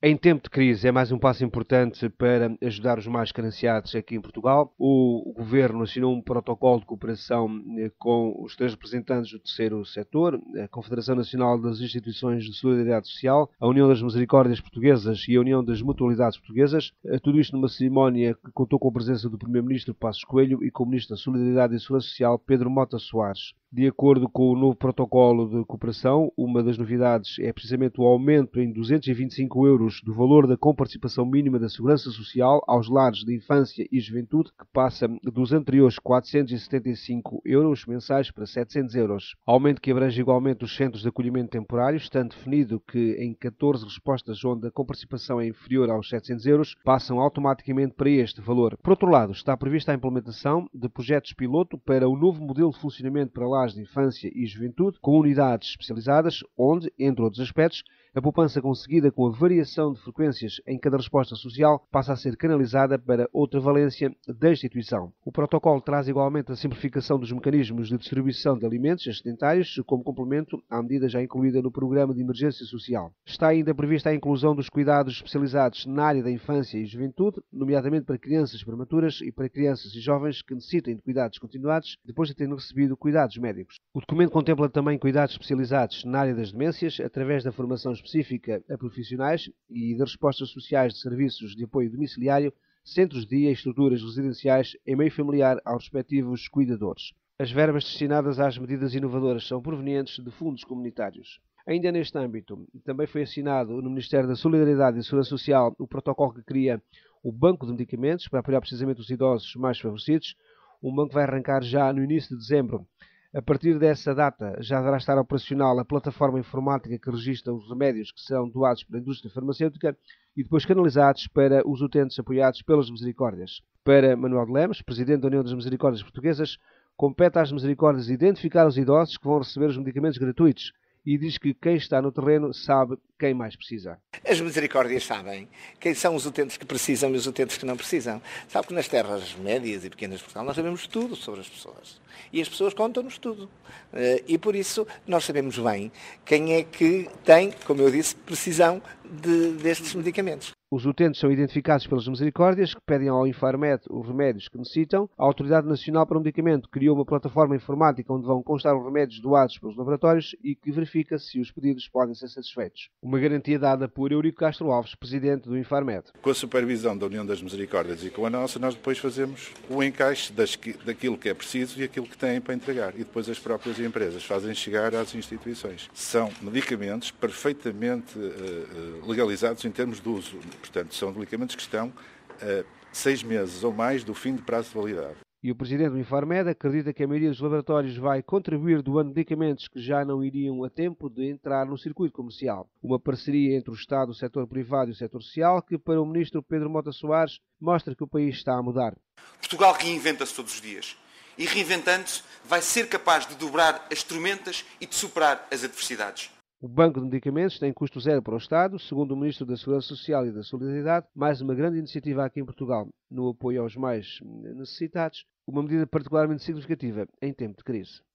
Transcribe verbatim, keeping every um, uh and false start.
Em tempo de crise é mais um passo importante para ajudar os mais carenciados aqui em Portugal. O Governo assinou um protocolo de cooperação com os três representantes do terceiro setor, a Confederação Nacional das Instituições de Solidariedade Social, a União das Misericórdias Portuguesas e a União das Mutualidades Portuguesas. Tudo isto numa cerimónia que contou com a presença do Primeiro-Ministro Passos Coelho e com o Ministro da Solidariedade e Segurança Social, Pedro Mota Soares. De acordo com o novo protocolo de cooperação, uma das novidades é precisamente o aumento em duzentos e vinte e cinco euros do valor da comparticipação mínima da Segurança Social aos lares de infância e juventude, que passa dos anteriores quatrocentos e setenta e cinco euros mensais para setecentos euros. Aumento que abrange igualmente os centros de acolhimento temporário, estando definido que em catorze respostas onde a comparticipação é inferior aos setecentos euros, passam automaticamente para este valor. Por outro lado, está prevista a implementação de projetos piloto para o novo modelo de funcionamento para lares de infância e juventude, com unidades especializadas, onde, entre outros aspectos, a poupança conseguida com a variação de frequências em cada resposta social passa a ser canalizada para outra valência da instituição. O protocolo traz igualmente a simplificação dos mecanismos de distribuição de alimentos excedentários como complemento à medida já incluída no Programa de Emergência Social. Está ainda prevista a inclusão dos cuidados especializados na área da infância e juventude, nomeadamente para crianças prematuras e para crianças e jovens que necessitem de cuidados continuados depois de terem recebido cuidados médicos. O documento contempla também cuidados especializados na área das demências, através da formação específica a profissionais e das respostas sociais de serviços de apoio domiciliário, centros de dia e estruturas residenciais em meio familiar aos respectivos cuidadores. As verbas destinadas às medidas inovadoras são provenientes de fundos comunitários. Ainda neste âmbito, também foi assinado no Ministério da Solidariedade e Segurança Social o protocolo que cria o Banco de Medicamentos para apoiar precisamente os idosos mais favorecidos. O banco vai arrancar já no início de dezembro. A partir dessa data já deverá estar operacional a plataforma informática que registra os remédios que serão doados pela indústria farmacêutica e depois canalizados para os utentes apoiados pelas Misericórdias. Para Manuel de Lemos, Presidente da União das Misericórdias Portuguesas, compete às Misericórdias identificar os idosos que vão receber os medicamentos gratuitos e diz que quem está no terreno sabe quem mais precisa. As misericórdias sabem quem são os utentes que precisam e os utentes que não precisam. Sabe que nas terras médias e pequenas de Portugal nós sabemos tudo sobre as pessoas. E as pessoas contam-nos tudo. E por isso nós sabemos bem quem é que tem, como eu disse, precisão de, destes medicamentos. Os utentes são identificados pelas Misericórdias, que pedem ao Infarmed os remédios que necessitam. A Autoridade Nacional para o Medicamento criou uma plataforma informática onde vão constar os remédios doados pelos laboratórios e que verifica se os pedidos podem ser satisfeitos. Uma garantia dada por Eurico Castro Alves, Presidente do Infarmed. Com a supervisão da União das Misericórdias e com a nossa, nós depois fazemos o encaixe das, daquilo que é preciso e aquilo que têm para entregar. E depois as próprias empresas fazem chegar às instituições. São medicamentos perfeitamente uh, legalizados em termos de uso. Portanto, são medicamentos que estão a seis meses ou mais do fim de prazo de validade. E o Presidente do Infarmed acredita que a maioria dos laboratórios vai contribuir doando medicamentos que já não iriam a tempo de entrar no circuito comercial. Uma parceria entre o Estado, o setor privado e o setor social que, para o Ministro Pedro Mota Soares, mostra que o país está a mudar. Portugal reinventa-se todos os dias. E reinventando-se vai ser capaz de dobrar as tormentas e de superar as adversidades. O Banco de Medicamentos tem custo zero para o Estado, segundo o Ministro da Segurança Social e da Solidariedade, mais uma grande iniciativa aqui em Portugal no apoio aos mais necessitados, uma medida particularmente significativa em tempo de crise.